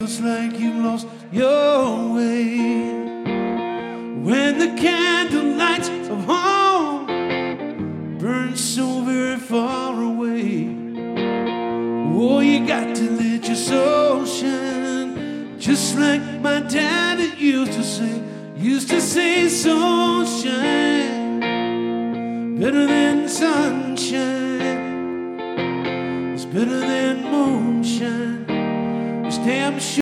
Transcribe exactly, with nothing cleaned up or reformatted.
feels like you've lost your way. When the candle lights of home burn so very far away, oh, you got to let your soul shine, just like my daddy used to say. Used to say, soul shine better than sunshine, it's better than moonshine. It's damn sure